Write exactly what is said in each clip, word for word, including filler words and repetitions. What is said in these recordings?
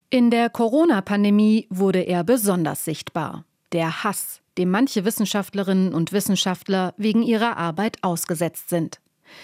In der Corona-Pandemie wurde er besonders sichtbar. Der Hass, dem manche Wissenschaftlerinnen und Wissenschaftler wegen ihrer Arbeit ausgesetzt sind.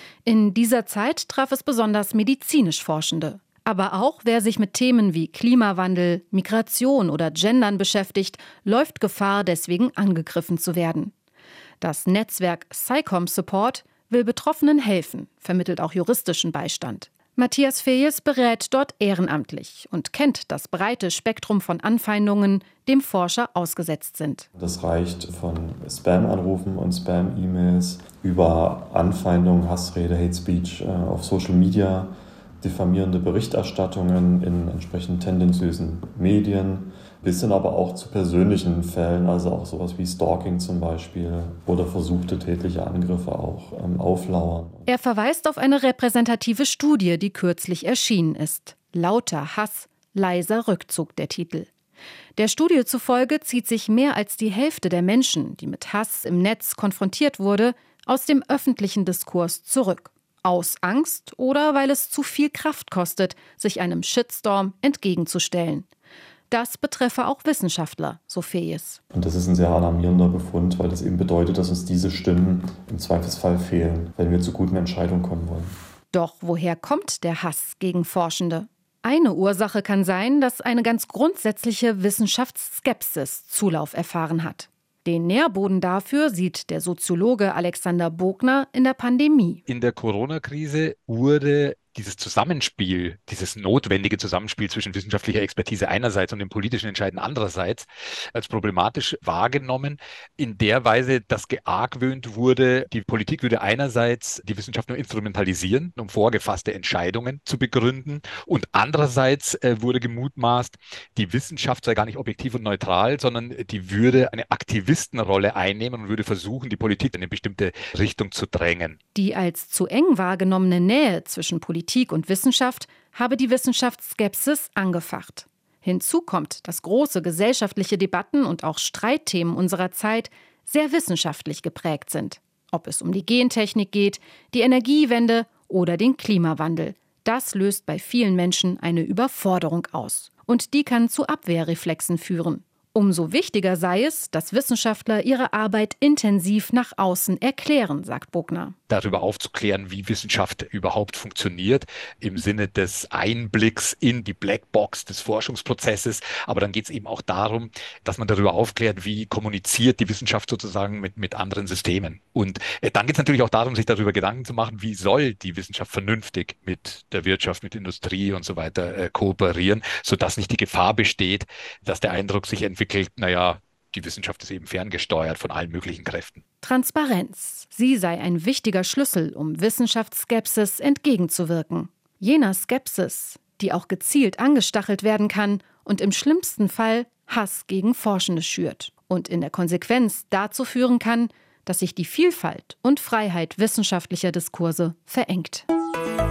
In dieser Zeit traf es besonders medizinisch Forschende. Aber auch wer sich mit Themen wie Klimawandel, Migration oder Gendern beschäftigt, läuft Gefahr, deswegen angegriffen zu werden. Das Netzwerk SciComm Support will Betroffenen helfen, vermittelt auch juristischen Beistand. Matthias Fejes berät dort ehrenamtlich und kennt das breite Spektrum von Anfeindungen, dem Forscher ausgesetzt sind. Das reicht von Spam-Anrufen und Spam-E-Mails über Anfeindungen, Hassrede, Hate Speech auf Social Media, diffamierende Berichterstattungen in entsprechend tendenziösen Medien, bis hin aber auch zu persönlichen Fällen, also auch sowas wie Stalking zum Beispiel oder versuchte tätliche Angriffe auch ähm, auflauern. Er verweist auf eine repräsentative Studie, die kürzlich erschienen ist. Lauter Hass, leiser Rückzug, der Titel. Der Studie zufolge zieht sich mehr als die Hälfte der Menschen, die mit Hass im Netz konfrontiert wurde, aus dem öffentlichen Diskurs zurück. Aus Angst oder weil es zu viel Kraft kostet, sich einem Shitstorm entgegenzustellen. Das betreffe auch Wissenschaftler, so Fejes. Und das ist ein sehr alarmierender Befund, weil das eben bedeutet, dass uns diese Stimmen im Zweifelsfall fehlen, wenn wir zu guten Entscheidungen kommen wollen. Doch woher kommt der Hass gegen Forschende? Eine Ursache kann sein, dass eine ganz grundsätzliche Wissenschaftsskepsis Zulauf erfahren hat. Den Nährboden dafür sieht der Soziologe Alexander Bogner in der Pandemie. In der Corona-Krise wurde dieses Zusammenspiel, dieses notwendige Zusammenspiel zwischen wissenschaftlicher Expertise einerseits und dem politischen Entscheiden andererseits als problematisch wahrgenommen, in der Weise, dass geargwöhnt wurde, die Politik würde einerseits die Wissenschaft nur instrumentalisieren, um vorgefasste Entscheidungen zu begründen, und andererseits äh, wurde gemutmaßt, die Wissenschaft sei gar nicht objektiv und neutral, sondern die würde eine Aktivistenrolle einnehmen und würde versuchen, die Politik in eine bestimmte Richtung zu drängen. Die als zu eng wahrgenommene Nähe zwischen Politik und Wissenschaft habe die Wissenschaftsskepsis angefacht. Hinzu kommt, dass große gesellschaftliche Debatten und auch Streitthemen unserer Zeit sehr wissenschaftlich geprägt sind. Ob es um die Gentechnik geht, die Energiewende oder den Klimawandel. Das löst bei vielen Menschen eine Überforderung aus. Und die kann zu Abwehrreflexen führen. Umso wichtiger sei es, dass Wissenschaftler ihre Arbeit intensiv nach außen erklären, sagt Bogner. Darüber aufzuklären, wie Wissenschaft überhaupt funktioniert, im Sinne des Einblicks in die Blackbox des Forschungsprozesses. Aber dann geht es eben auch darum, dass man darüber aufklärt, wie kommuniziert die Wissenschaft sozusagen mit, mit anderen Systemen. Und äh, dann geht es natürlich auch darum, sich darüber Gedanken zu machen, wie soll die Wissenschaft vernünftig mit der Wirtschaft, mit Industrie und so weiter äh, kooperieren, sodass nicht die Gefahr besteht, dass der Eindruck sich entwickelt, naja, die Wissenschaft ist eben ferngesteuert von allen möglichen Kräften. Transparenz. Sie sei ein wichtiger Schlüssel, um Wissenschaftsskepsis entgegenzuwirken. Jener Skepsis, die auch gezielt angestachelt werden kann und im schlimmsten Fall Hass gegen Forschende schürt und in der Konsequenz dazu führen kann, dass sich die Vielfalt und Freiheit wissenschaftlicher Diskurse verengt.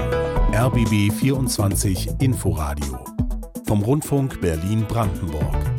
R B B vierundzwanzig Inforadio vom Rundfunk Berlin-Brandenburg.